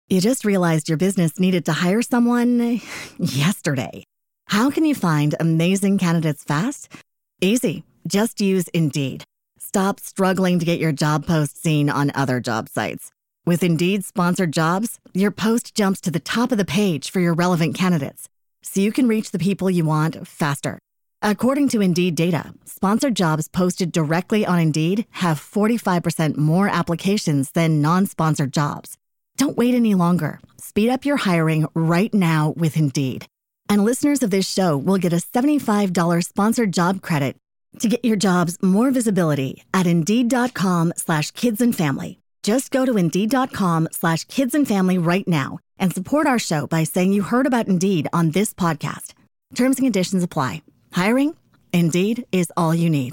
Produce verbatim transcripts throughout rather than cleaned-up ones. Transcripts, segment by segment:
You just realized your business needed to hire someone yesterday. How can you find amazing candidates fast? Easy. Just use Indeed. Stop struggling to get your job post seen on other job sites. With Indeed sponsored jobs, your post jumps to the top of the page for your relevant candidates, so you can reach the people you want faster. According to Indeed data, sponsored jobs posted directly on Indeed have forty-five percent more applications than non-sponsored jobs. Don't wait any longer. Speed up your hiring right now with Indeed. And listeners of this show will get a seventy-five dollars sponsored job credit to get your jobs more visibility at Indeed.com slash kids and family. Just go to Indeed.com slash kids and family right now and support our show by saying you heard about Indeed on this podcast. Terms and conditions apply. Hiring? Indeed is all you need.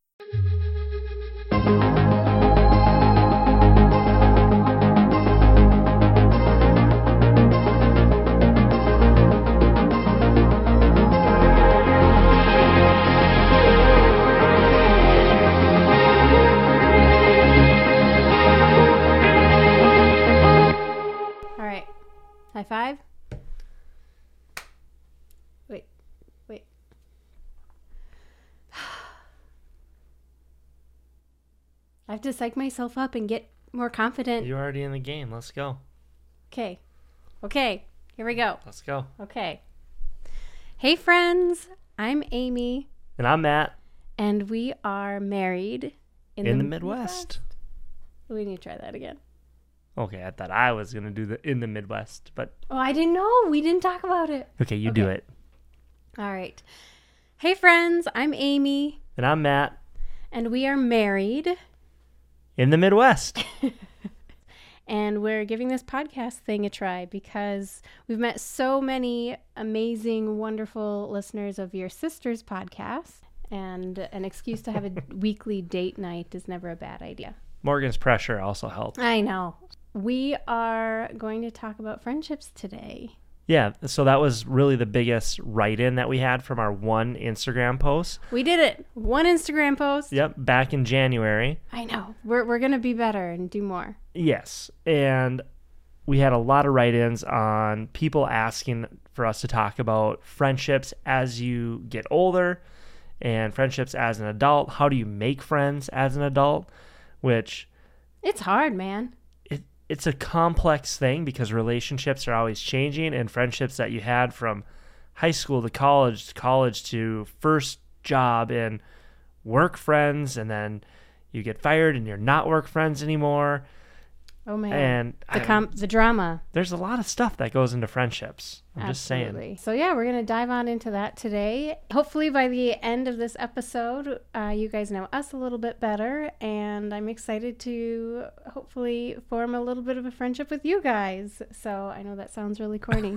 High five. Wait, wait. I have to psych myself up and get more confident. You're already in the game. Let's go. Okay. Okay. Here we go. Let's go. Okay. Hey, friends. I'm Amy. And I'm Matt. And we are married in, in the, the Midwest. Midwest. We need to try that again. Okay, I thought I was going to do the in the Midwest, but... Oh, I didn't know. We didn't talk about it. Okay, you okay. do it. All right. Hey, friends. I'm Amy. And I'm Matt. And we are married. In the Midwest. And we're giving this podcast thing a try because we've met so many amazing, wonderful listeners of your sister's podcast. And an excuse to have a weekly date night is never a bad idea. Morgan's pressure also helped. I know. We are going to talk about friendships today. Yeah, so that was really the biggest write-in that we had from our one Instagram post. We did it. One Instagram post. Yep, back in January. I know. We're we're going to be better and do more. Yes, and we had a lot of write-ins on people asking for us to talk about friendships as you get older and friendships as an adult. How do you make friends as an adult? Which... It's hard, man. It's a complex thing because relationships are always changing, and friendships that you had from high school to college, to college to first job and work friends, and then you get fired and you're not work friends anymore. Oh man. And the com- the drama. There's a lot of stuff that goes into friendships. I'm Absolutely. just saying. So yeah, we're going to dive on into that today. Hopefully by the end of this episode, uh, you guys know us a little bit better, and I'm excited to hopefully form a little bit of a friendship with you guys. So I know that sounds really corny.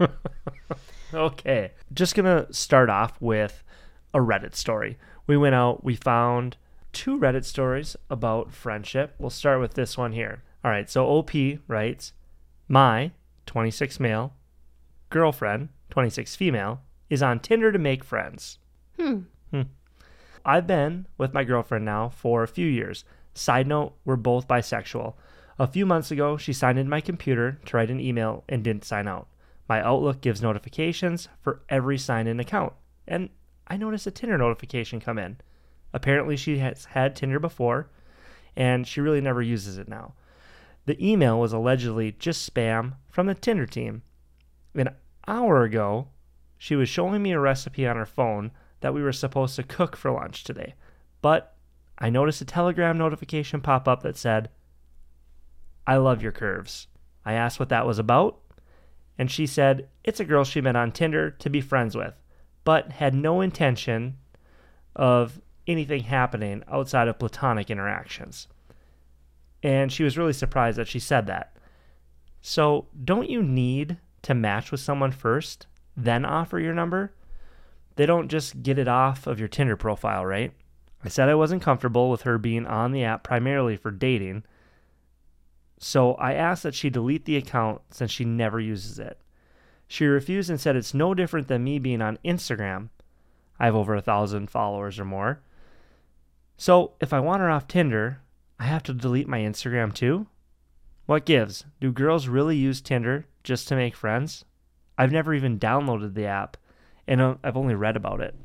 Okay. Just going to start off with a Reddit story. We went out, we found two Reddit stories about friendship. We'll start with this one here. All right, so O P writes, my twenty-six male girlfriend, twenty-six female, is on Tinder to make friends. Hmm. Hmm. I've been with my girlfriend now for a few years. Side note, we're both bisexual. A few months ago, she signed into my computer to write an email and didn't sign out. My Outlook gives notifications for every signed-in account, and I noticed a Tinder notification come in. Apparently, she has had Tinder before, and she really never uses it now. The email was allegedly just spam from the Tinder team. An hour ago, she was showing me a recipe on her phone that we were supposed to cook for lunch today. But I noticed a Telegram notification pop up that said, I love your curves. I asked what that was about, and she said it's a girl she met on Tinder to be friends with, but had no intention of anything happening outside of platonic interactions. And she was really surprised that she said that. So don't you need to match with someone first, then offer your number? They don't just get it off of your Tinder profile, right? I said I wasn't comfortable with her being on the app primarily for dating, so I asked that she delete the account since she never uses it. She refused and said it's no different than me being on Instagram. I have over a thousand followers or more. So if I want her off Tinder, I have to delete my Instagram too? What gives? Do girls really use Tinder just to make friends? I've never even downloaded the app, and uh, I've only read about it.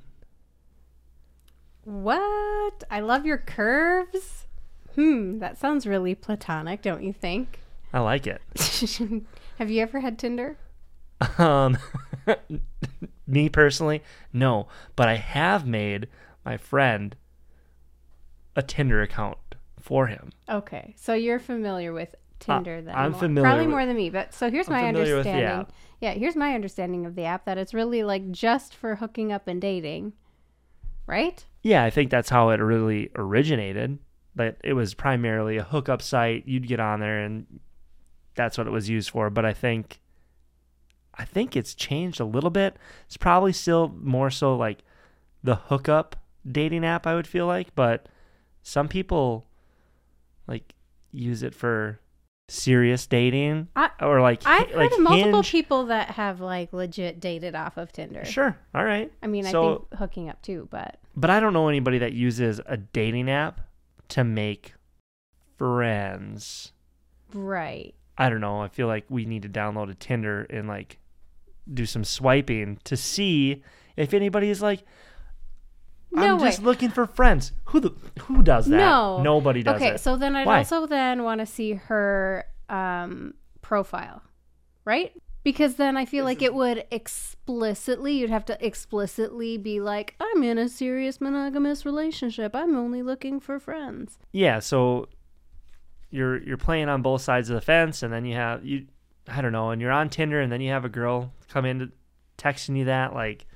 What? I love your curves. Hmm, that sounds really platonic, don't you think? I like it. Have you ever had Tinder? Um, me personally, no. But I have made my friend a Tinder account for him. Okay, so you're familiar with Tinder uh, then? I'm more. familiar Probably with, more than me, but so here's I'm my familiar with the understanding. app. Yeah, here's my understanding of the app, that it's really like just for hooking up and dating, right? Yeah, I think that's how it really originated. But it was primarily a hookup site. You'd get on there, and that's what it was used for. But I think, I think it's changed a little bit. It's probably still more so like the hookup dating app, I would feel like. But some people like use it for serious dating, I, or like I've like heard of multiple Hinge. people that have like legit dated off of Tinder. Sure, all right. I mean, so, I think hooking up too, but but I don't know anybody that uses a dating app to make friends. right. I don't know. I feel like we need to download a Tinder and like do some swiping to see if anybody is like, No I'm way. just looking for friends. Who the who does that? No. Nobody does Okay, it. so then I'd Why? also then want to see her um, profile, right? Because then I feel like it would explicitly, you'd have to explicitly be like, I'm in a serious monogamous relationship. I'm only looking for friends. Yeah, so you're you're playing on both sides of the fence, and then you have you I don't know, and you're on Tinder, and then you have a girl come in to texting you that like,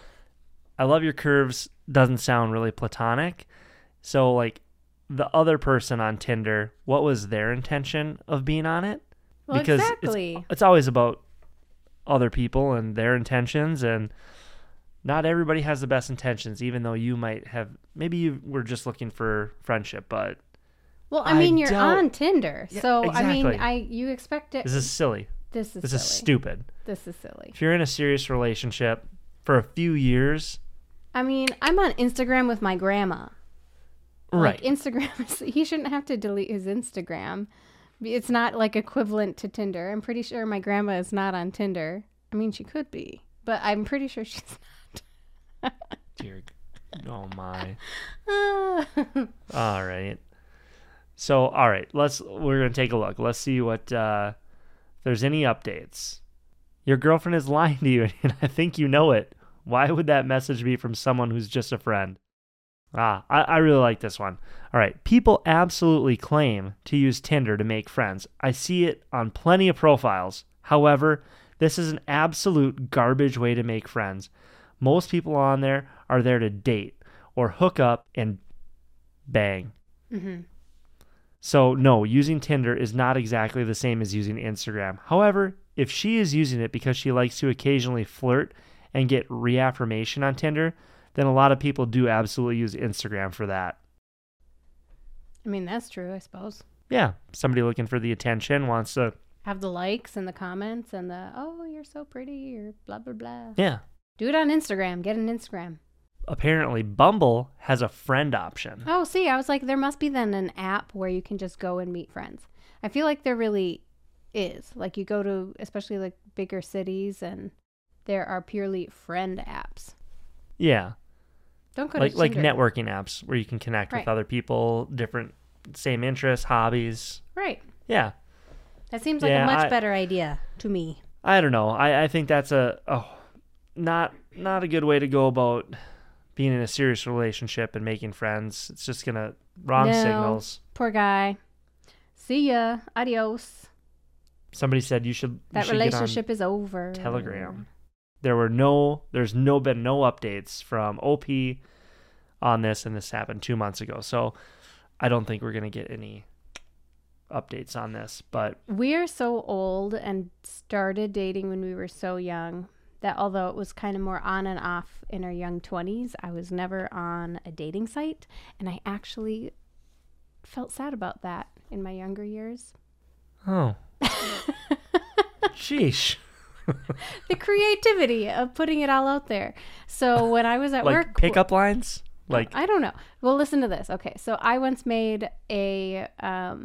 I love your curves doesn't sound really platonic. So like the other person on Tinder, what was their intention of being on it? Well, because exactly. it's, it's always about other people and their intentions, and not everybody has the best intentions, even though you might have, maybe you were just looking for friendship, but Well, I I mean, you're don't- on Tinder, Yeah, so I mean, exactly. I you expect it. this is silly. This is This silly. is stupid. This is silly. If you're in a serious relationship for a few years, I mean, I'm on Instagram with my grandma. right. Like, Instagram, is, he shouldn't have to delete his Instagram. It's not like equivalent to Tinder. I'm pretty sure my grandma is not on Tinder. I mean, she could be, but I'm pretty sure she's not. Dear, oh my. Ah. All right. So, all right, let's, we're going to take a look. Let's see what, uh, if there's any updates. Your girlfriend is lying to you, and I think you know it. Why would that message be from someone who's just a friend? Ah, I, I really like this one. All right. People absolutely claim to use Tinder to make friends. I see it on plenty of profiles. However, this is an absolute garbage way to make friends. Most people on there are there to date or hook up and bang. Mm-hmm. So, no, using Tinder is not exactly the same as using Instagram. However, if she is using it because she likes to occasionally flirt and get reaffirmation on Tinder, then a lot of people do absolutely use Instagram for that. I mean, that's true, I suppose. Yeah, somebody looking for the attention wants to... Have the likes and the comments and the, oh, you're so pretty, or blah, blah, blah. Yeah. Do it on Instagram. Get an Instagram. Apparently, Bumble has a friend option. Oh, see, I was like, there must be then an app where you can just go and meet friends. I feel like there really is. Like, you go to, especially like bigger cities, and there are purely friend apps. Yeah. Don't go Like to like Tinder. networking apps where you can connect Right. with other people, different, same interests, hobbies. Right. Yeah. That seems like Yeah, a much I- better idea to me. I don't know. I, I think that's a, a not not a good way to go about being in a serious relationship and making friends. It's just gonna wrong No. signals. Poor guy. See ya. Adios. Somebody said you should you That should get on relationship is over. Telegram. There were no there's no been no updates from O P on this, and this happened two months ago. So I don't think we're gonna get any updates on this. But We're so old and started dating when we were so young that although it was kind of more on and off in our young twenties, I was never on a dating site. And I actually felt sad about that in my younger years. oh, sheesh. The creativity of putting it all out there. So when I was at Like work, pickup lines. Like I don't know. Well, listen to this. Okay, so I once made a um,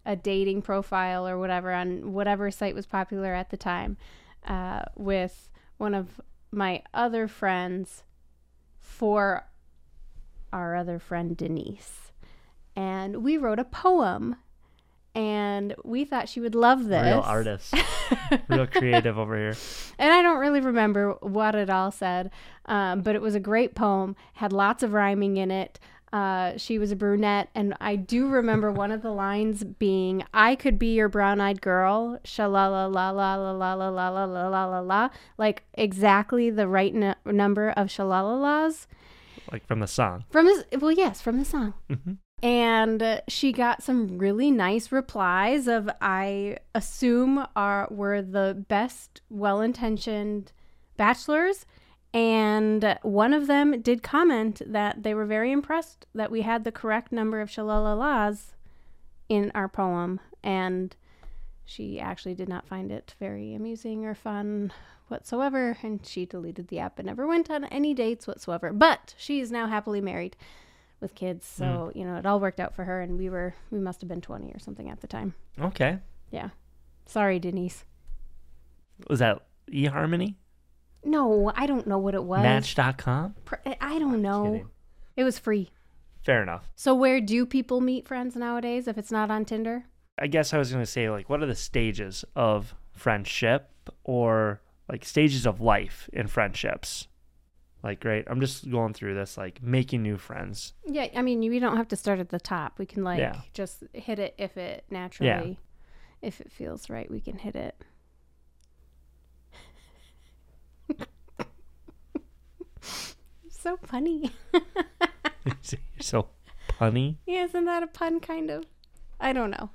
a dating profile or whatever on whatever site was popular at the time uh, with one of my other friends for our other friend Denise. And we wrote a poem, and we thought she would love this. Real artist. Real creative over here. And I don't really remember what it all said, um, but it was a great poem, had lots of rhyming in it. Uh, she was a brunette, and I do remember one of the lines being, I could be your brown-eyed girl, sha-la-la-la-la-la-la-la-la-la-la, la la, like exactly the right n- number of sha-la-la-las. Like from the song. From this, well, yes, from the song. Mm-hmm. And uh, she got some really nice replies of, I assume, are were the best, well-intentioned bachelors. And one of them did comment that they were very impressed that we had the correct number of shalalalas in our poem. And she actually did not find it very amusing or fun whatsoever. And she deleted the app and never went on any dates whatsoever. But she is now happily married with kids. So, mm. you know, it all worked out for her. And we were, we must have been twenty or something at the time. Okay. Yeah. Sorry, Denise. Was that eHarmony? No, I don't know what it was. Match dot com? I don't know. It was free. Fair enough. So where do people meet friends nowadays if it's not on Tinder? I guess I was going to say, like, what are the stages of friendship or, like, stages of life in friendships? Like, right, I'm just going through this, like, making new friends. Yeah, I mean, we don't have to start at the top. We can, like, yeah. just hit it if it naturally, yeah. if it feels right, we can hit it. So punny. You're so punny? Yeah, isn't that a pun, kind of? I don't know.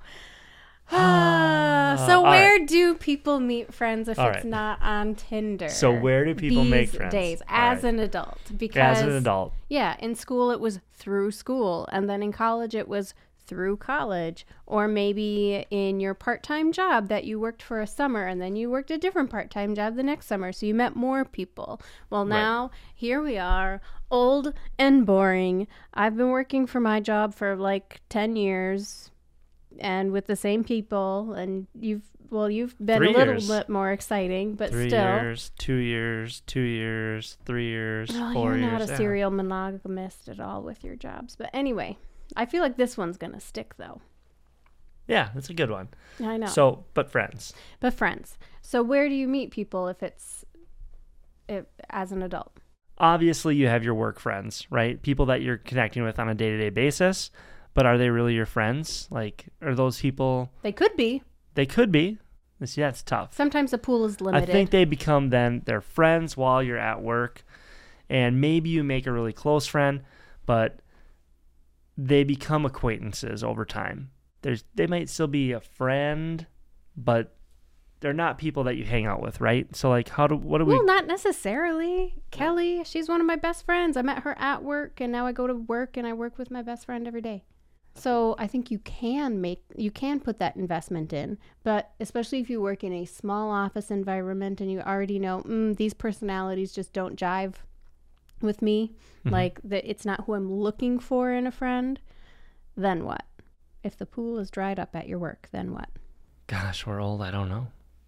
Uh, so where right. do people meet friends if All it's right. not on Tinder? So where do people these make friends? days as right. an adult? Because as an adult. Yeah, in school it was through school, and then in college it was through college, or maybe in your part-time job that you worked for a summer and then you worked a different part-time job the next summer, so you met more people. Well, now right. here we are, old and boring. I've been working for my job for like ten years and with the same people, and you've well you've been three a little years. bit more exciting, but three still years two years two years three years well, four you're years not a yeah. serial monogamist at all with your jobs. But anyway, I feel like this one's gonna stick though. Yeah, that's a good one. I know. So but friends but friends so where do you meet people if it's if, as an adult? Obviously you have your work friends, right? People that you're connecting with on a day-to-day basis. But are they really your friends? Like, are those people... They could be. They could be. Yeah, it's tough. Sometimes the pool is limited. I think they become then their friends while you're at work. And maybe you make a really close friend, but they become acquaintances over time. There's, they might still be a friend, but they're not people that you hang out with, right? So, like, how do... What do we... Well, not necessarily. Kelly, she's one of my best friends. I met her at work, and now I go to work, and I work with my best friend every day. So I think you can make, you can put that investment in, but especially if you work in a small office environment and you already know, mm, these personalities just don't jive with me, mm-hmm. like that it's not who I'm looking for in a friend, then what? If the pool is dried up at your work, then what? Gosh, we're old. I don't know.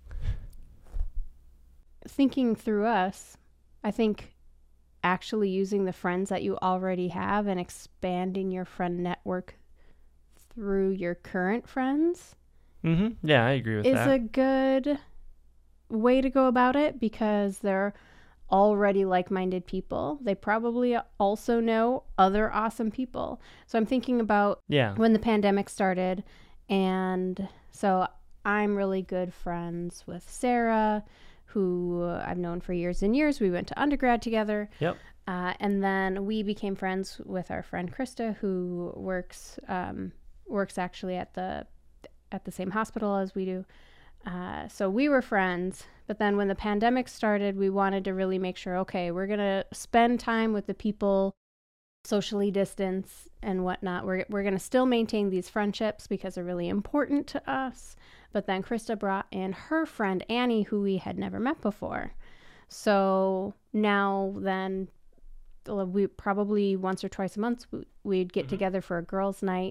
Thinking through us, I think actually using the friends that you already have and expanding your friend network through your current friends mm-hmm. yeah, I agree with is that. a good way to go about it, because they're already like-minded people. They probably also know other awesome people. So I'm thinking about yeah. when the pandemic started, and so I'm really good friends with Sarah, who I've known for years and years. We went to undergrad together. Yep. Uh, and then we became friends with our friend Krista, who works um, works actually at the at the same hospital as we do. Uh, so we were friends. But then when the pandemic started, we wanted to really make sure, okay, we're going to spend time with the people, socially distance and whatnot. We're, we're going to still maintain these friendships because they're really important to us. But then Krista brought in her friend Annie, who we had never met before. So now then we probably once or twice a month we'd get mm-hmm. together for a girls' night.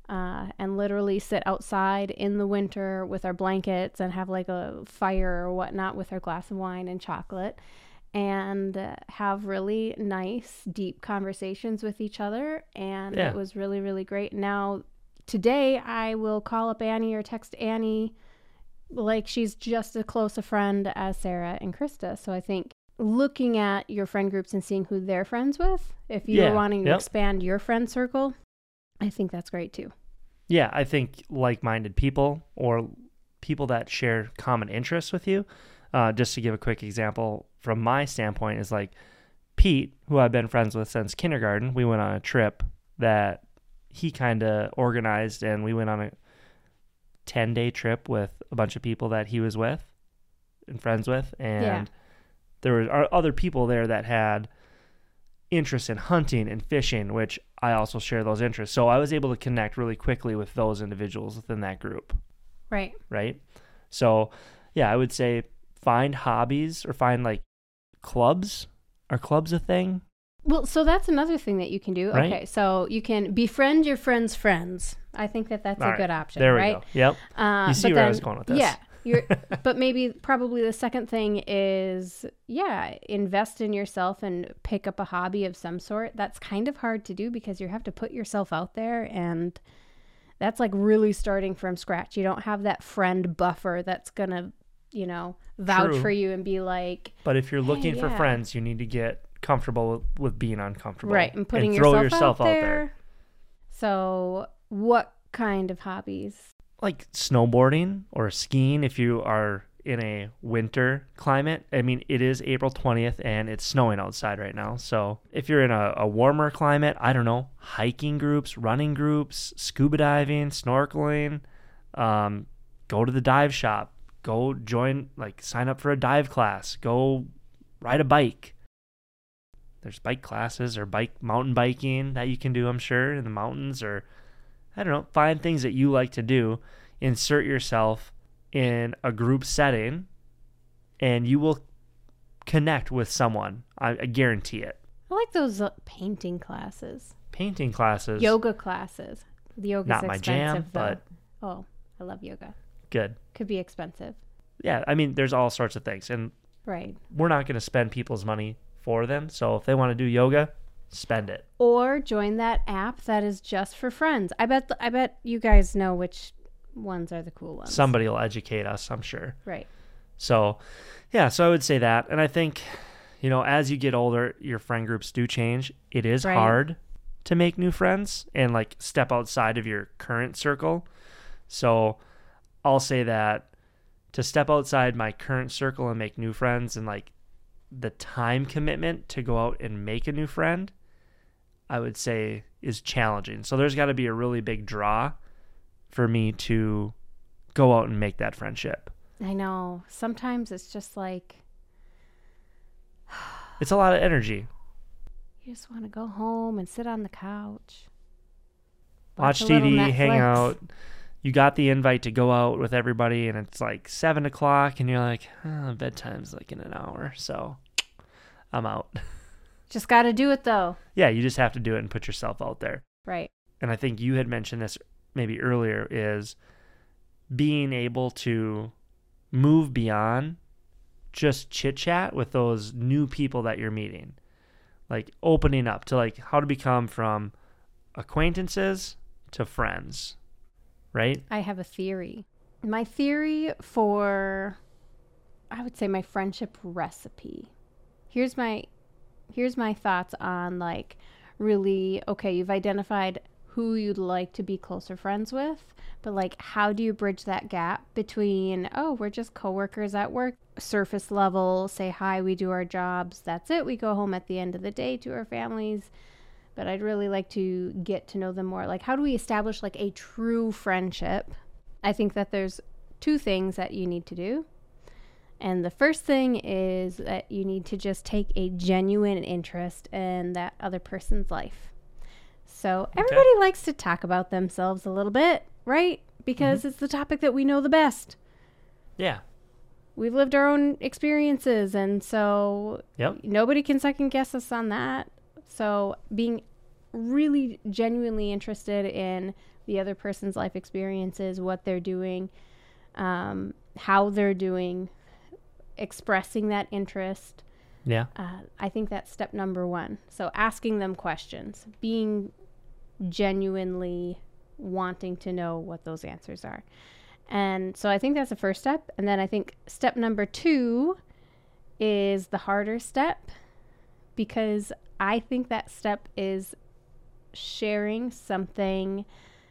uh, and literally sit outside in the winter with our blankets and have like a fire or whatnot with our glass of wine and chocolate, and uh, have really nice, deep conversations with each other. And Yeah. it was really, really great. Now, today, I will call up Annie or text Annie like she's just as close a friend as Sarah and Krista. So I think looking at your friend groups and seeing who they're friends with, if you're Yeah, wanting to yep. expand your friend circle, I think that's great too. Yeah, I think like-minded people or people that share common interests with you. Uh, just to give a quick example from my standpoint is like Pete, who I've been friends with since kindergarten. We went on a trip that he kind of organized, and we went on a ten-day trip with a bunch of people that he was with and friends with. And Yeah. there were other people there that had interest in hunting and fishing, which I also share those interests. So I was able to connect really quickly with those individuals within that group. Right. Right. So yeah, I would say find hobbies or find like clubs. Are clubs a thing? Well, so that's another thing that you can do. Right. Okay, so you can befriend your friend's friends. I think that that's All a right. good option, There we right? go. Yep. Uh, You see but where I then- was going with this. Yeah. You're, but maybe probably the second thing is, yeah, invest in yourself and pick up a hobby of some sort. That's kind of hard to do because you have to put yourself out there, and that's like really starting from scratch. You don't have that friend buffer that's going to, you know, vouch True. for you and be like, But if you're looking Hey, for yeah. friends, you need to get comfortable with, with being uncomfortable. right, and putting throw yourself, yourself out, there. So what kind of hobbies? Like snowboarding or skiing if you are in a winter climate. I mean, it is April twentieth and it's snowing outside right now. So if you're in a, a warmer climate, I don't know, hiking groups, running groups, scuba diving, snorkeling, um, go to the dive shop, go join, like sign up for a dive class, go ride a bike. There's bike classes or bike mountain biking that you can do, I'm sure, in the mountains, or I don't know, find things that you like to do, insert yourself in a group setting, and you will connect with someone. I, I guarantee it. I like those uh, painting classes, Painting classes, yoga classes. The yoga's not my jam, expensive, though. but Oh, I love yoga. good. Could be expensive. Yeah, I mean, there's all sorts of things, and Right. we're not going to spend people's money for them. So if they want to do yoga, spend it. Or join that app that is just for friends. I bet I bet you guys know which ones are the cool ones. Somebody will educate us, I'm sure. Right. So, yeah, so I would say that. And I think, you know, as you get older, your friend groups do change. It is Right. hard to make new friends and like step outside of your current circle. So I'll say that to step outside my current circle and make new friends, and like the time commitment to go out and make a new friend, I would say is challenging. So there's got to be a really big draw for me to go out and make that friendship. I know. Sometimes it's just like It's a lot of energy. you just want to go home and sit on the couch. Watch a T little V, hang Netflix. out. You got the invite to go out with everybody, and it's like seven o'clock, and you're like, oh, bedtime's like in an hour, so I'm out. Just got to do it though. Yeah, you just have to do it and put yourself out there. Right. And I think you had mentioned this maybe earlier, is being able to move beyond just chit chat with those new people that you're meeting. Like opening up to like how to become from acquaintances to friends, right? I have a theory. My theory for, I would say, my friendship recipe. Here's my, here's my thoughts on like really, okay, you've identified who you'd like to be closer friends with, but like how do you bridge that gap between, oh, we're just coworkers at work, surface level, say hi, we do our jobs, that's it, we go home at the end of the day to our families, but I'd really like to get to know them more. Like, how do we establish like a true friendship? I think that there's two things that you need to do. And the first thing is that you need to just take a genuine interest in that other person's life. So everybody likes to talk about themselves a little bit, right? Because mm-hmm. it's the topic that we know the best. Yeah. We've lived our own experiences, and so Yep. nobody can second guess us on that. So being really genuinely interested in the other person's life experiences, what they're doing, um, how they're doing, expressing that interest. Yeah. Uh, I think that's step number one. So asking them questions, being genuinely wanting to know what those answers are. And so I think that's the first step. And then I think step number two is the harder step, because I think that step is sharing something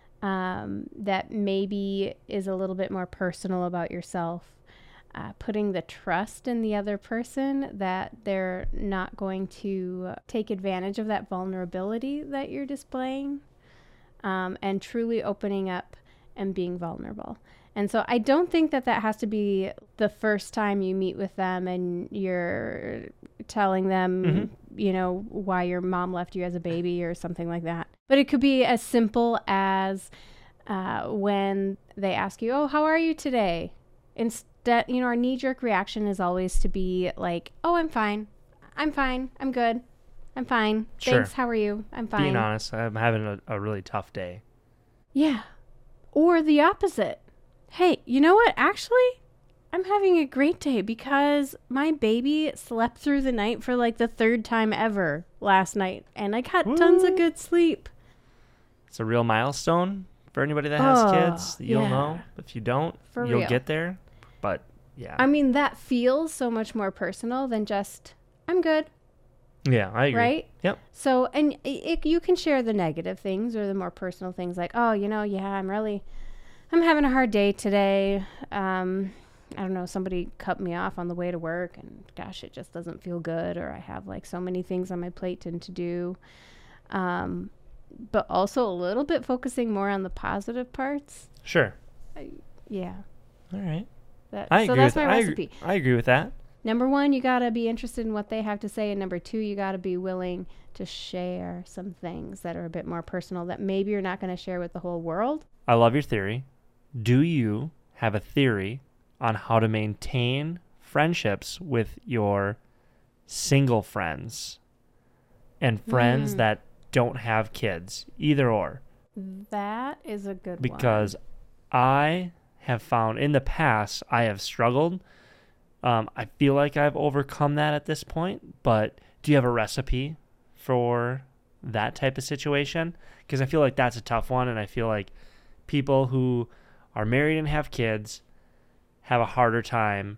um, that maybe is a little bit more personal about yourself. Uh, putting the trust in the other person that they're not going to take advantage of that vulnerability that you're displaying, um, and truly opening up and being vulnerable. And so I don't think that that has to be the first time you meet with them and you're telling them, mm-hmm. you know, why your mom left you as a baby or something like that. But it could be as simple as uh, when they ask you, oh, how are you today? Instead, That, you know, our knee-jerk reaction is always to be like, oh, I'm fine. I'm fine. I'm good. I'm fine. Sure. Thanks. How are you? I'm fine. Being honest, I'm having a, a really tough day. Yeah. Or the opposite. Hey, you know what? Actually, I'm having a great day because my baby slept through the night for like the third time ever last night, and I got Woo. tons of good sleep. It's a real milestone for anybody that has oh, kids. You'll yeah. know. If you don't, for you'll real. get there. But yeah, I mean, that feels so much more personal than just, I'm good. Yeah, I agree. Right? Yep. So, and it, you can share the negative things or the more personal things like, oh, you know, yeah, I'm really, I'm having a hard day today. Um, I don't know, somebody cut me off on the way to work and gosh, it just doesn't feel good. Or I have like so many things on my plate and to do. Um, but also a little bit focusing more on the positive parts. Sure. I, yeah. All right. That, I so agree that's with, my I recipe. Agree, I agree with that. Number one, you got to be interested in what they have to say. And number two, you got to be willing to share some things that are a bit more personal that maybe you're not going to share with the whole world. I love your theory. Do you have a theory on how to maintain friendships with your single friends and friends mm. that don't have kids? Either or. That is a good because one. Because I... have found in the past I have struggled. Um, I feel like I've overcome that at this point, but do you have a recipe for that type of situation? Because I feel like that's a tough one, and I feel like people who are married and have kids have a harder time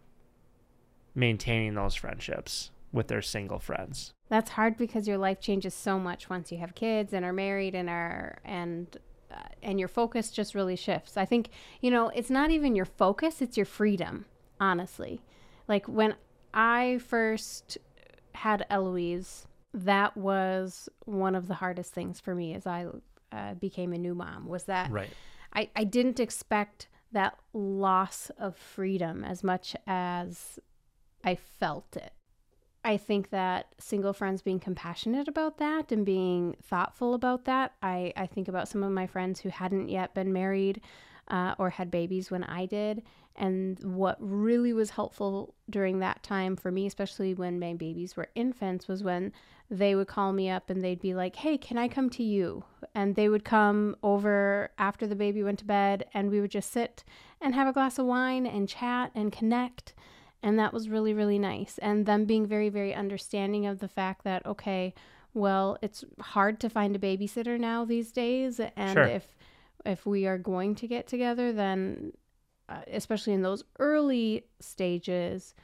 maintaining those friendships with their single friends. That's hard because your life changes so much once you have kids and are married and are and Uh, and your focus just really shifts. I think, you know, it's not even your focus, it's your freedom, honestly. Like when I first had Eloise, that was one of the hardest things for me as I uh, became a new mom, was that right. I, I didn't expect that loss of freedom as much as I felt it. I think that single friends being compassionate about that and being thoughtful about that. I, I think about some of my friends who hadn't yet been married uh, or had babies when I did. And what really was helpful during that time for me, especially when my babies were infants, was when they would call me up and they'd be like, hey, can I come to you? And they would come over after the baby went to bed and we would just sit and have a glass of wine and chat and connect. And that was really, really nice. And them being very, very understanding of the fact that, okay, well, it's hard to find a babysitter now these days. And sure. if if we are going to get together, then uh, especially in those early stages,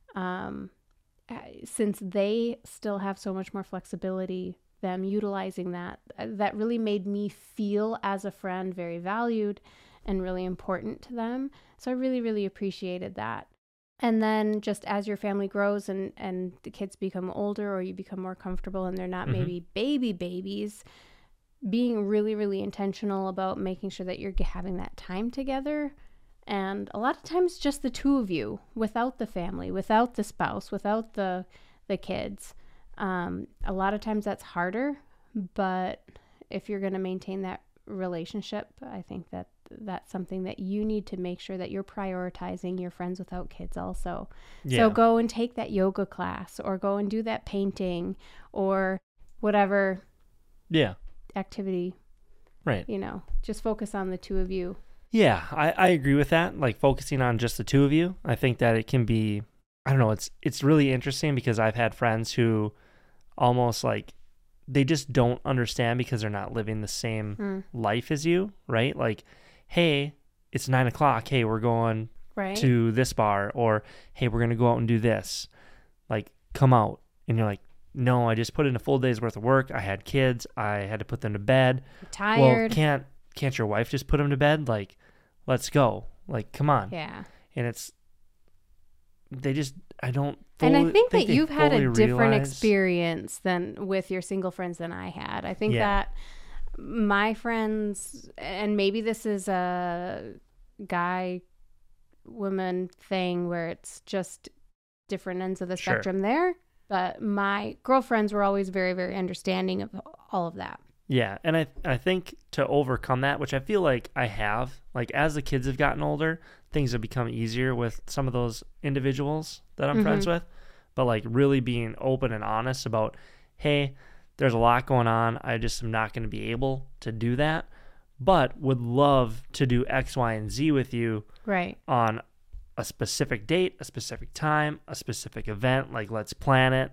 um, since they still have so much more flexibility, them utilizing that, that really made me feel as a friend very valued and really important to them. So I really, really appreciated that. And then just as your family grows and, and the kids become older or you become more comfortable and they're not mm-hmm. maybe baby babies, being really, really intentional about making sure that you're having that time together. And a lot of times just the two of you without the family, without the spouse, without the the kids. Um, a lot of times that's harder, but if you're going to maintain that relationship, I think that that's something that you need to make sure that you're prioritizing your friends without kids also. Yeah. So go and take that yoga class or go and do that painting or whatever yeah. activity Right. You know, just focus on the two of you. Yeah, I, I agree with that. Like focusing on just the two of you. I think that it can be, I don't know, it's it's really interesting because I've had friends who almost like, they just don't understand because they're not living the same Mm. life as you, right? Like, hey, it's nine o'clock. Hey, we're going Right. to this bar, or hey, we're going to go out and do this. Like, come out. And you're like, no, I just put in a full day's worth of work. I had kids. I had to put them to bed. You're tired. Well, can't can't your wife just put them to bed? Like, let's go. Like, come on. Yeah. And it's, they just, I don't fully, And I think that they you've had a fully different realize- experience than with your single friends than I had. I think Yeah. that my friends, and maybe this is a guy woman thing where it's just different ends of the Sure. spectrum there, but my girlfriends were always very, very understanding of all of that. Yeah, and I I think to overcome that, which I feel like I have, like as the kids have gotten older, things have become easier with some of those individuals that I'm friends Mhm. with. But like really being open and honest about, hey, there's a lot going on. I just am not going to be able to do that, but would love to do X, Y, and Z with you Right. on a specific date, a specific time, a specific event. Like, let's plan it.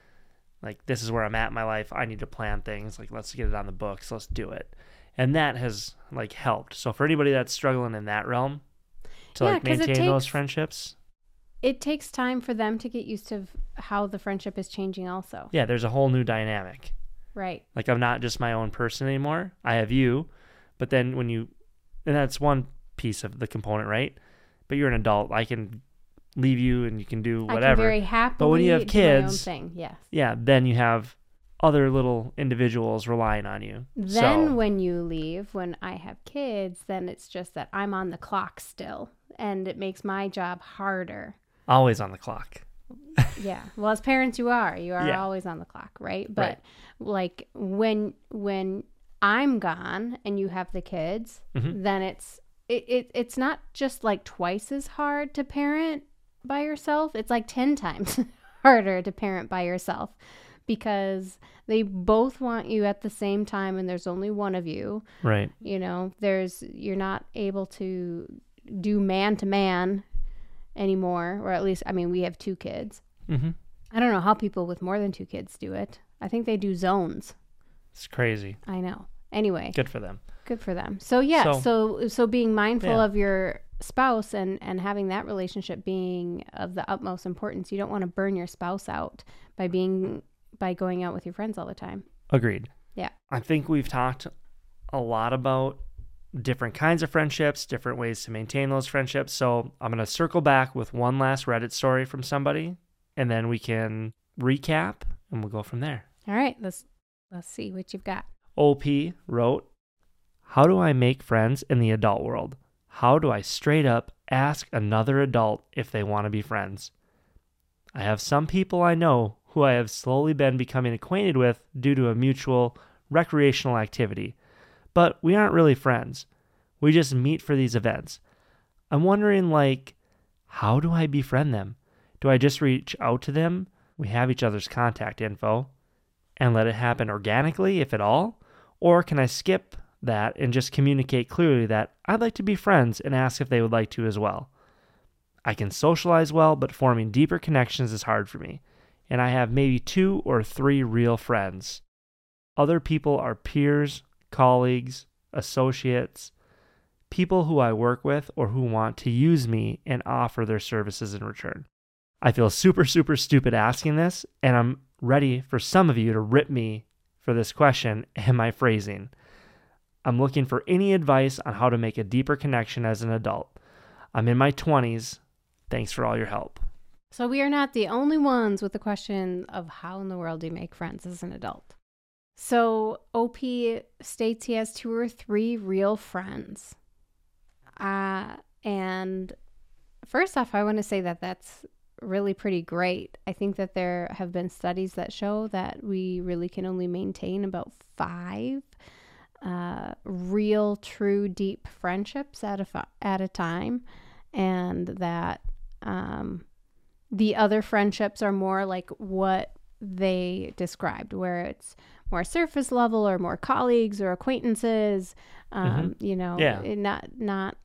Like, this is where I'm at in my life. I need to plan things. Like, let's get it on the books. Let's do it. And that has, like, helped. So for anybody that's struggling in that realm to, Yeah, like, 'cause it maintain those takes- friendships, It takes time for them to get used to how the friendship is changing also. yeah, there's a whole new dynamic. Right. Like, I'm not just my own person anymore. I have you. But then when you, and that's one piece of the component, right? But you're an adult. I can leave you and you can do whatever. I can very happily But when you have do my own kids, thing. Yes. yeah, then you have other little individuals relying on you. Then so, when you leave, when I have kids, then it's just that I'm on the clock still, and it makes my job harder. always on the clock. Yeah. Well, as parents, you are. You are Yeah. always on the clock, right? But Right. like when when I'm gone and you have the kids, Mhm. then it's it, it it's not just like twice as hard to parent by yourself. It's like ten times harder to parent by yourself because they both want you at the same time and there's only one of you. Right. You know, there's you're not able to do man to man anymore, or at least I mean we have two kids. Mm-hmm. I don't know how people with more than two kids do it. I think they do zones. It's crazy. I know. Anyway, Good for them. good for them. So yeah, So- so so being mindful Yeah. of your spouse and and having that relationship being of the utmost importance. You don't want to burn your spouse out by being by going out with your friends all the time. Agreed. Yeah. I think we've talked a lot about different kinds of friendships, different ways to maintain those friendships. So I'm going to circle back with one last Reddit story from somebody, and then we can recap and we'll go from there. All right, let's let's see what you've got. O P wrote, "How do I make friends in the adult world? How do I straight up ask another adult if they want to be friends? I have some people I know who I have slowly been becoming acquainted with due to a mutual recreational activity, but we aren't really friends. We just meet for these events. I'm wondering, like, how do I befriend them? Do I just reach out to them? We have each other's contact info. And let it happen organically, if at all? Or can I skip that and just communicate clearly that I'd like to be friends and ask if they would like to as well? I can socialize well, but forming deeper connections is hard for me, and I have maybe two or three real friends. Other people are peers, colleagues, associates, people who I work with or who want to use me and offer their services in return. I feel super, super stupid asking this, and I'm ready for some of you to rip me for this question and my phrasing. I'm looking for any advice on how to make a deeper connection as an adult. I'm in my twenties. Thanks for all your help." So we are not the only ones with the question of how in the world do you make friends as an adult. So O P states he has two or three real friends. Uh, and first off, I want to say that that's really pretty great. I think that there have been studies that show that we really can only maintain about five uh, real, true, deep friendships at a, fi- at a time. And that um, the other friendships are more like what they described, where it's more surface level or more colleagues or acquaintances, um, Mm-hmm. you know, Yeah. it not, not,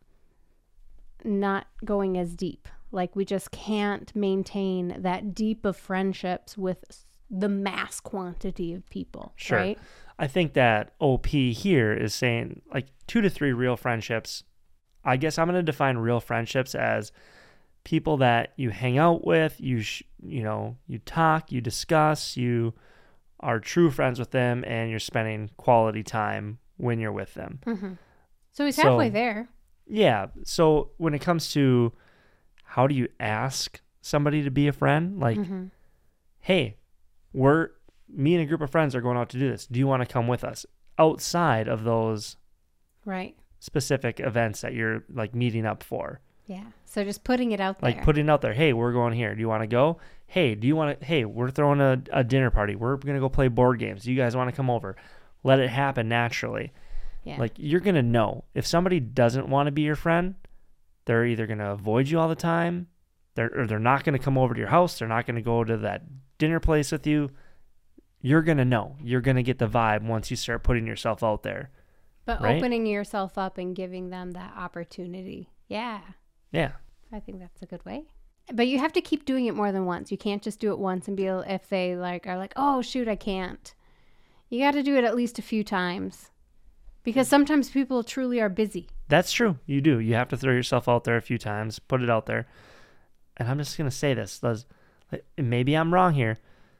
not going as deep. Like we just can't maintain that deep of friendships with s- the mass quantity of people. Sure. Right? I think that O P here is saying like two to three real friendships. I guess I'm going to define real friendships as people that you hang out with, you sh- you know, you talk, you discuss, you are true friends with them, and you're spending quality time when you're with them. Mm-hmm. So he's So- halfway there. Yeah. So when it comes to how do you ask somebody to be a friend, like, Mm-hmm. hey, we're me and a group of friends are going out to do this. Do you want to come with us? Outside of those Right. specific events that you're like meeting up for. Yeah. So just putting it out there. Like putting out there, hey, we're going here. Do you want to go? Hey, do you want to, hey, we're throwing a, a dinner party. We're going to go play board games. Do you guys want to come over? Let it happen naturally. yeah. Like you're going to know if somebody doesn't want to be your friend, they're either going to avoid you all the time. They're, or they're not going to come over to your house. They're not going to go to that dinner place with you. You're going to know. You're going to get the vibe once you start putting yourself out there. But right? opening yourself up and giving them that opportunity. Yeah. Yeah. I think that's a good way. But you have to keep doing it more than once. You can't just do it once and be if they like are like, "Oh, shoot, I can't." You got to do it at least a few times. Because sometimes people truly are busy. That's true. You do. You have to throw yourself out there a few times, put it out there. And I'm just going to say this. Does, maybe I'm wrong here,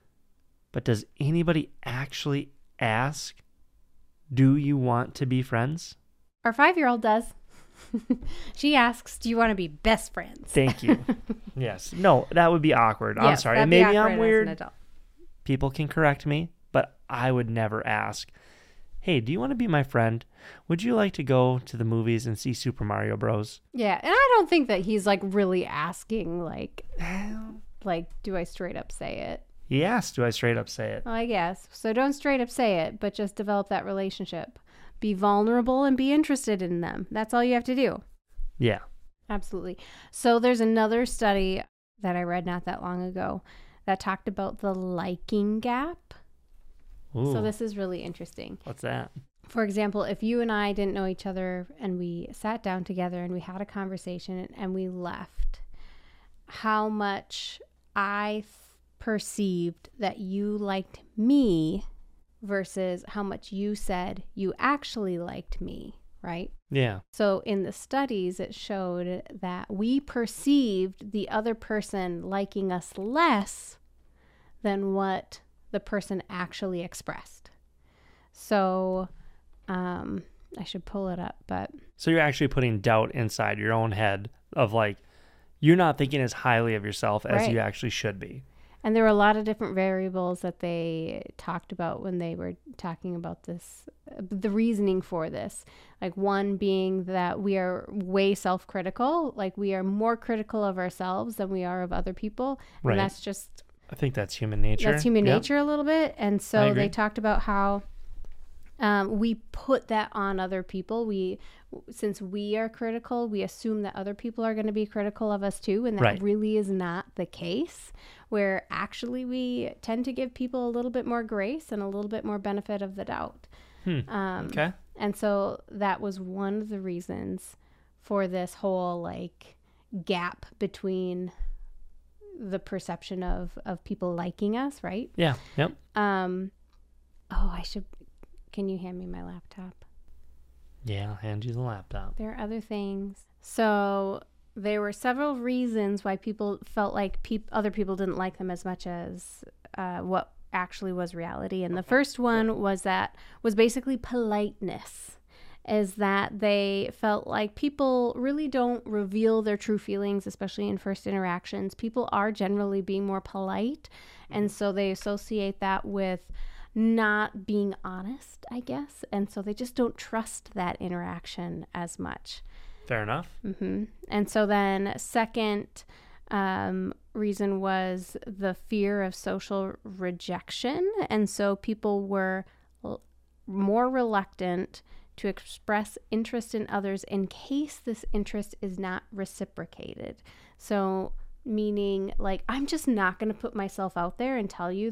but does anybody actually ask, do you want to be friends? Our five-year-old does. She asks, "Do you want to be best friends?" Thank you. Yes. No, that would be awkward. I'm Yes, sorry. that'd And be maybe awkward I'm as an weird. adult. People can correct me, but I would never ask, hey, do you want to be my friend? Would you like to go to the movies and see Super Mario Bros? Yeah, and I don't think that he's like really asking like like do I straight up say it? Yes. Do I straight up say it? Well, I guess. So don't straight up say it, but just develop that relationship. Be vulnerable and be interested in them. That's all you have to do. Yeah. Absolutely. So there's another study that I read not that long ago that talked about the liking gap. Ooh, So this is really interesting. what's that? For example, if you and I didn't know each other and we sat down together and we had a conversation and we left, how much I th- perceived that you liked me versus how much you said you actually liked me, right? Yeah. So in the studies, it showed that we perceived the other person liking us less than what the person actually expressed. So um, I should pull it up, but So you're actually putting doubt inside your own head of like, you're not thinking as highly of yourself as Right. you actually should be. and there were a lot of different variables that they talked about when they were talking about this, uh, the reasoning for this. Like one being that we are way self-critical, like we are more critical of ourselves than we are of other people. Right. And that's just I think that's human nature. That's human Yep. nature a little bit. And I so agree. they talked about how um, we put that on other people. We, since we are critical, we assume that other people are going to be critical of us too. And that Right. really is not the case, where actually we tend to give people a little bit more grace and a little bit more benefit of the doubt. Hmm. Um, Okay. And so that was one of the reasons for this whole like gap between the perception of, of people liking us, right? Yeah. Yep. Um, oh, I should, can you hand me my laptop? Yeah. I'll hand you the laptop. There are other things. So there were several reasons why people felt like peop- other people didn't like them as much as uh, what actually was reality. And the first one was that was basically politeness, is that they felt like people really don't reveal their true feelings, especially in first interactions. People are generally being more polite. And so they associate that with not being honest, I guess. And so they just don't trust that interaction as much. Fair enough. hmm And so then second um, reason was the fear of social rejection. And so people were l- more reluctant to express interest in others in case this interest is not reciprocated. So meaning like, I'm just not going to put myself out there and tell you that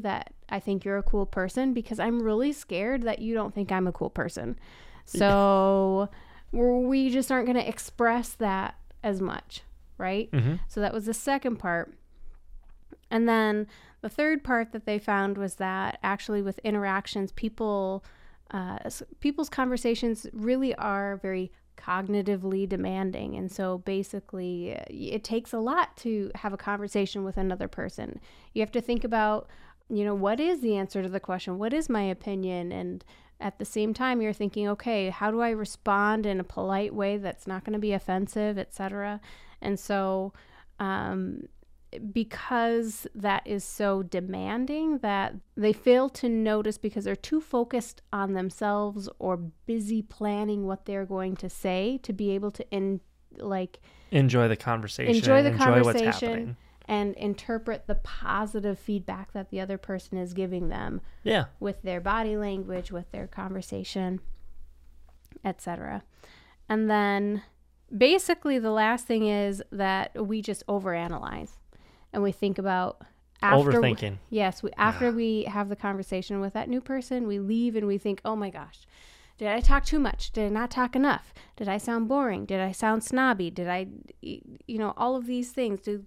I think you're a cool person because I'm really scared that you don't think I'm a cool person. So we just aren't going to express that as much, right? Mm-hmm. So that was the second part. And then the third part that they found was that actually with interactions, people, uh, people's conversations really are very cognitively demanding. And so basically it takes a lot to have a conversation with another person. You have to think about, you know, what is the answer to the question? What is my opinion? And at the same time, you're thinking, okay, how do I respond in a polite way that's not going to be offensive, et cetera. And so um, because that is so demanding that they fail to notice because they're too focused on themselves or busy planning what they're going to say to be able to in, like enjoy the conversation, enjoy the enjoy conversation what's happening. And interpret the positive feedback that the other person is giving them. Yeah. With their body language, with their conversation, et cetera. And then basically the last thing is that we just overanalyze and we think about after overthinking. We, yes, we after we have the conversation with that new person, we leave and we think, "Oh my gosh, did I talk too much? Did I not talk enough? Did I sound boring? Did I sound snobby? Did I you know, all of these things do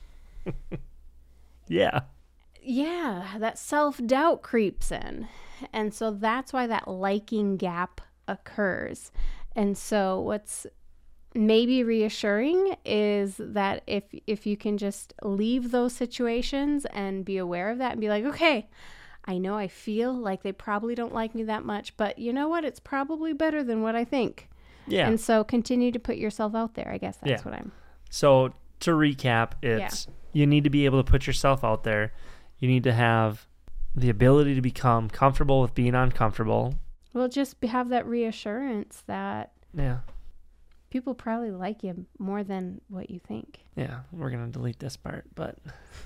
yeah. Yeah, that self-doubt creeps in. And so that's why that liking gap occurs. And so what's maybe reassuring is that if if you can just leave those situations and be aware of that and be like, okay, I know I feel like they probably don't like me that much, but you know what? It's probably better than what I think. Yeah. And so continue to put yourself out there. I guess that's yeah. what I'm. So to recap, it's yeah. you need to be able to put yourself out there. You need to have the ability to become comfortable with being uncomfortable. Well, just have that reassurance that yeah, people probably like you more than what you think. Yeah, we're gonna delete this part, but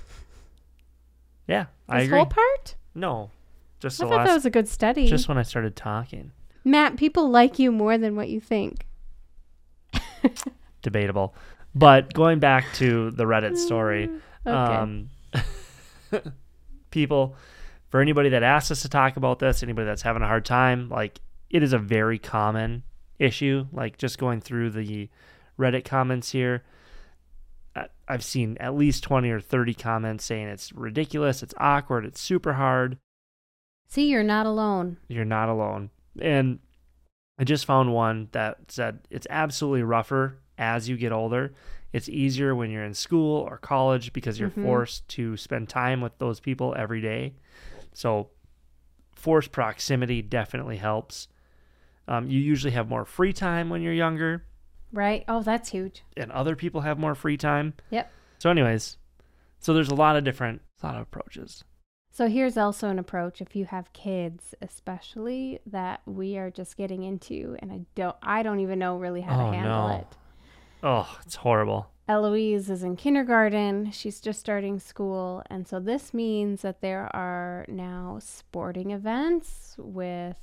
yeah, this I agree. whole part? No, just I the thought last, that was a good study. Just when I started talking. Matt, people like you more than what you think. Debatable. But going back to the Reddit story, okay. um, people, for anybody that asks us to talk about this, anybody that's having a hard time, like it is a very common issue. Like just going through the Reddit comments here, I've seen at least twenty or thirty comments saying it's ridiculous, it's awkward, it's super hard. See, you're not alone. You're not alone. And I just found one that said it's absolutely rougher as you get older. It's easier when you're in school or college because you're mm-hmm. forced to spend time with those people every day. So forced proximity definitely helps. Um, you usually have more free time when you're younger. Right. Oh, that's huge. And other people have more free time. Yep. So anyways, so there's a lot of different a lot of approaches. So here's also an approach if you have kids, especially that we are just getting into, and I don't I don't even know really how oh, to handle no. it. Oh, it's horrible. Eloise is in kindergarten. She's just starting school. And so this means that there are now sporting events with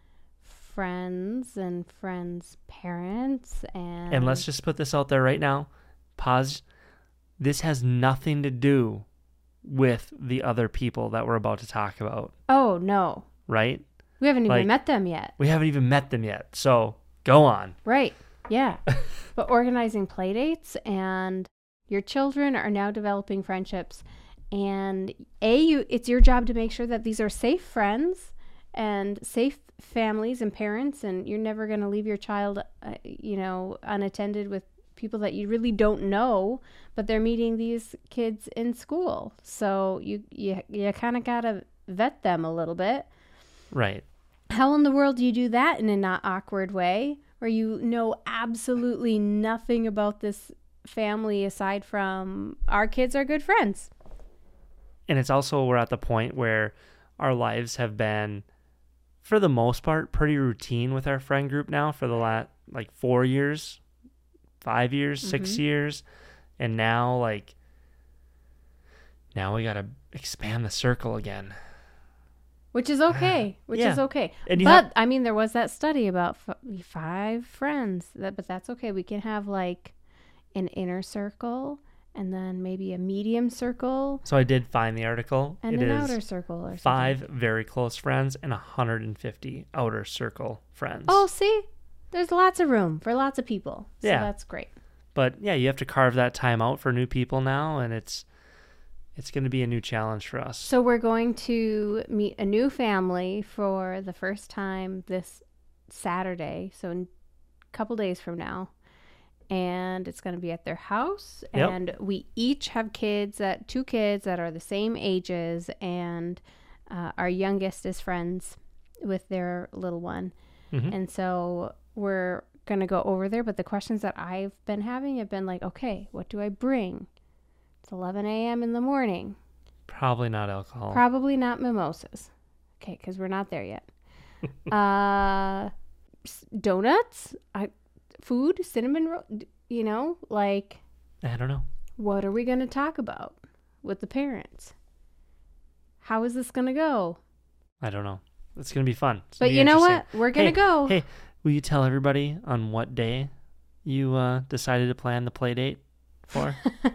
friends and friends' parents. And, and let's just put this out there right now. Pause. This has nothing to do with the other people that we're about to talk about. Oh, no. Right? We haven't even like, met them yet. We haven't even met them yet. So go on. Right. Yeah. But organizing play dates, and your children are now developing friendships. And A, you, it's your job to make sure that these are safe friends and safe families and parents, and you're never going to leave your child, uh, you know, unattended with people that you really don't know, but they're meeting these kids in school. So you you, you kind of got to vet them a little bit. Right. How in the world do you do that in a not awkward way, where you know absolutely nothing about this family aside from our kids are good friends? And it's also, we're at the point where our lives have been, for the most part, pretty routine with our friend group now for the last, like, four years, five years, mm-hmm. six years. And now, like, now we got to expand the circle again. Which is okay. Which yeah. is okay. And but, have, I mean, there was that study about f- five friends. That, but that's okay. We can have, like, an inner circle and then maybe a medium circle. So I did find the article. And it an is outer circle or something. Five very close friends and one hundred fifty outer circle friends. Oh, see? There's lots of room for lots of people. So Yeah. that's great. But yeah, you have to carve that time out for new people now, and it's it's going to be a new challenge for us. So we're going to meet a new family for the first time this Saturday, so in a couple days from now. And it's going to be at their house. Yep. And we each have kids, that two kids that are the same ages. And uh, our youngest is friends with their little one. Mm-hmm. And so we're going to go over there. But the questions that I've been having have been like, okay, what do I bring? It's eleven a.m. in the morning. Probably not alcohol. Probably not mimosas. Okay, because we're not there yet. uh, s- donuts? I, food? Cinnamon roll? You know, like, I don't know. what are we going to talk about with the parents? How is this going to go? I don't know. It's going to be fun. It's But gonna be you know interesting. what? We're going to Hey, go. Hey, will you tell everybody on what day you uh, decided to plan the play date for?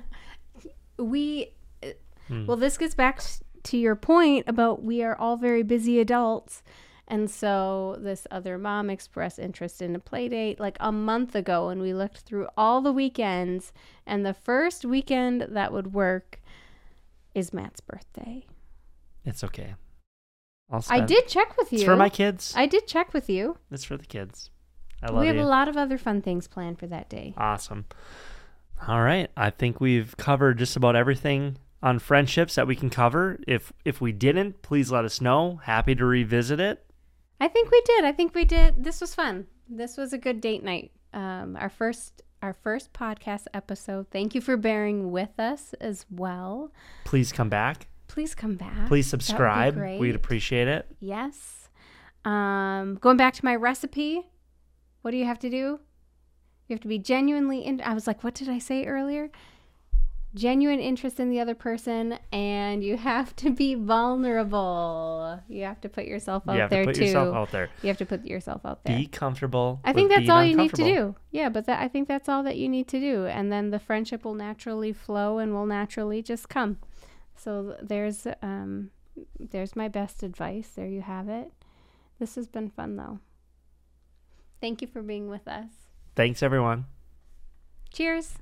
We, Hmm. well, this gets back to your point about we are all very busy adults. And so this other mom expressed interest in a play date like a month ago, and we looked through all the weekends, and the first weekend that would work is Matt's birthday. It's okay. I'll I spend- did check with you. It's for my kids. I did check with you. It's for the kids. I love We have you. a lot of other fun things planned for that day. Awesome. All right. I think we've covered just about everything on friendships that we can cover. If if we didn't, please let us know. Happy to revisit it. I think we did. I think we did. This was fun. This was a good date night. Um, our first our first podcast episode. Thank you for bearing with us as well. Please come back. Please come back. Please That would be subscribe. great. We'd appreciate it. Yes. Um, going back to my recipe, what do you have to do? You have to be genuinely in. I was like, what did I say earlier? Genuine interest in the other person, and you have to be vulnerable. You have to put yourself out You have there to put too. yourself out there. You have to put yourself out there. Be comfortable. I think with that's being all you need to uncomfortable. do. Yeah, but that, I think that's all that you need to do, and then the friendship will naturally flow and will naturally just come. So there's um, there's my best advice. There you have it. This has been fun, though. Thank you for being with us. Thanks, everyone. Cheers.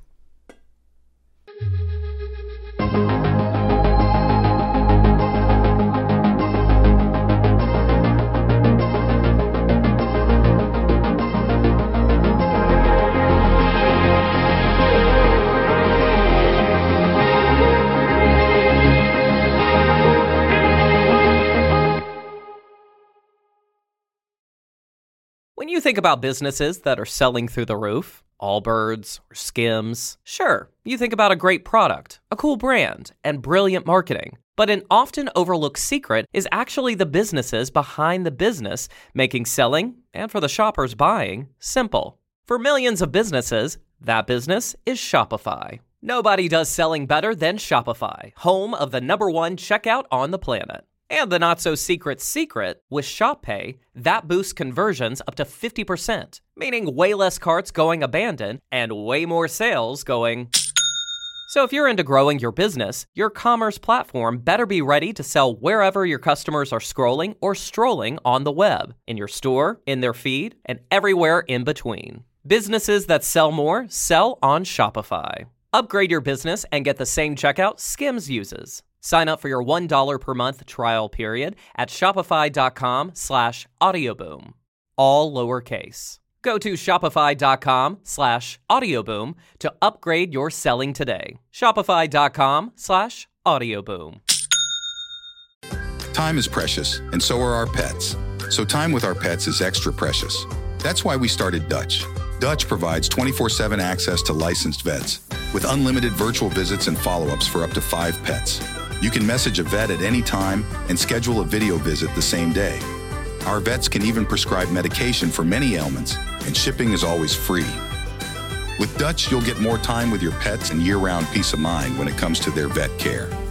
When you think about businesses that are selling through the roof, Allbirds or Skims, sure, you think about a great product, a cool brand, and brilliant marketing. But an often overlooked secret is actually the businesses behind the business, making selling, and for the shoppers buying, simple. For millions of businesses, that business is Shopify. Nobody does selling better than Shopify, home of the number one checkout on the planet. And the not-so-secret secret, with Shop Pay, that boosts conversions up to fifty percent, meaning way less carts going abandoned and way more sales going... So if you're into growing your business, your commerce platform better be ready to sell wherever your customers are scrolling or strolling on the web, in your store, in their feed, and everywhere in between. Businesses that sell more sell on Shopify. Upgrade your business and get the same checkout Skims uses. Sign up for your one dollar per month trial period at shopify.com slash audioboom. All lowercase. Go to shopify.com slash audioboom to upgrade your selling today. Shopify.com slash audioboom. Time is precious, and so are our pets. So time with our pets is extra precious. That's why we started Dutch. Dutch provides twenty-four seven access to licensed vets with unlimited virtual visits and follow-ups for up to five pets. You can message a vet at any time and schedule a video visit the same day. Our vets can even prescribe medication for many ailments, and shipping is always free. With Dutch, you'll get more time with your pets and year-round peace of mind when it comes to their vet care.